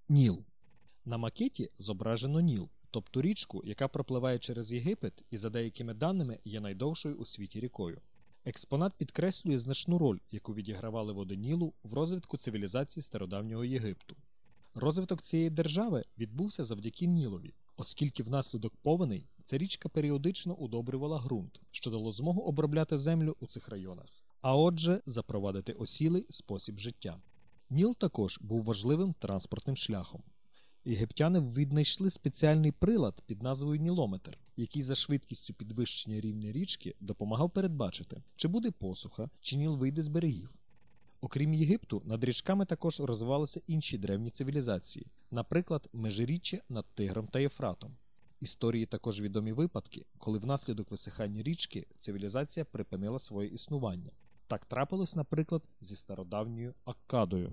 Ніл. На макеті зображено Ніл, тобто річку, яка пропливає через Єгипет і за деякими даними є найдовшою у світі рікою. Експонат підкреслює значну роль, яку відігравали води Нілу в розвитку цивілізації стародавнього Єгипту. Розвиток цієї держави відбувся завдяки Нілові, оскільки внаслідок повеней ця річка періодично удобрювала ґрунт, що дало змогу обробляти землю у цих районах, а отже запровадити осілий спосіб життя. Ніл також був важливим транспортним шляхом. Єгиптяни віднайшли спеціальний прилад під назвою нілометр, який за швидкістю підвищення рівня річки допомагав передбачити, чи буде посуха, чи Ніл вийде з берегів. Окрім Єгипту, над річками також розвивалися інші древні цивілізації, наприклад, Межиріччя над Тигром та Єфратом. Історії також відомі випадки, коли внаслідок висихання річки цивілізація припинила своє існування. Так трапилось, наприклад, зі стародавньою Аккадою.